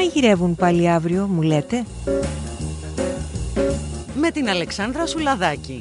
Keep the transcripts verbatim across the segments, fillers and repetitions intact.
μαγειρεύουν πάλι αύριο, μου λέτε? Με την Αλεξάνδρα Σουλαδάκη.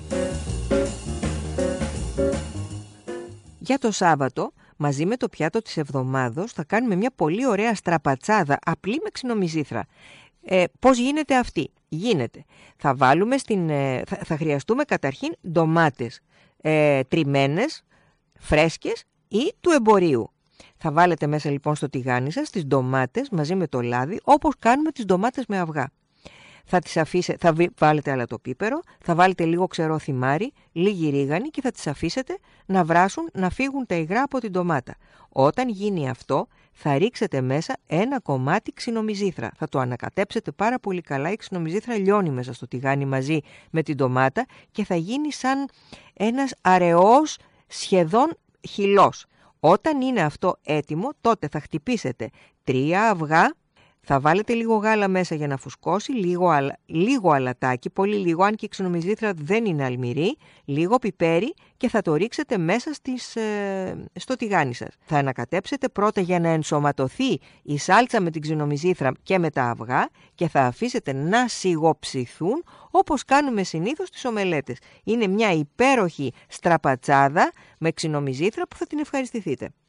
Για το Σάββατο, μαζί με το πιάτο της εβδομάδος, θα κάνουμε μια πολύ ωραία στραπατσάδα, απλή με ξινομυζήθρα. Ε, πώς γίνεται αυτή? Γίνεται. Θα βάλουμε στην, ε, θα, θα χρειαστούμε καταρχήν ντομάτες ε, τριμμένες, φρέσκες ή του εμπορίου. Θα βάλετε μέσα λοιπόν στο τηγάνι σας τις ντομάτες μαζί με το λάδι, όπως κάνουμε τις ντομάτες με αυγά. Θα τις αφήσετε, θα βάλετε αλατοπίπερο, θα βάλετε λίγο ξερό θυμάρι, λίγη ρίγανη και θα τις αφήσετε να βράσουν, να φύγουν τα υγρά από την ντομάτα. Όταν γίνει αυτό, θα ρίξετε μέσα ένα κομμάτι ξινομυζήθρα. Θα το ανακατέψετε πάρα πολύ καλά, η ξινομυζήθρα λιώνει μέσα στο τηγάνι μαζί με την ντομάτα και θα γίνει σαν ένας αραιός σχεδόν χυλός. Όταν είναι αυτό έτοιμο, τότε θα χτυπήσετε τρία αυγά, θα βάλετε λίγο γάλα μέσα για να φουσκώσει, λίγο, αλα, λίγο αλατάκι, πολύ λίγο, αν και η ξινομυζήθρα δεν είναι αλμυρή, λίγο πιπέρι και θα το ρίξετε μέσα στις, ε, στο τηγάνι σας. Θα ανακατέψετε πρώτα για να ενσωματωθεί η σάλτσα με την ξινομυζήθρα και με τα αυγά και θα αφήσετε να σιγοψηθούν όπως κάνουμε συνήθως τις ομελέτες. Είναι μια υπέροχη στραπατσάδα με ξινομυζήθρα που θα την ευχαριστηθείτε.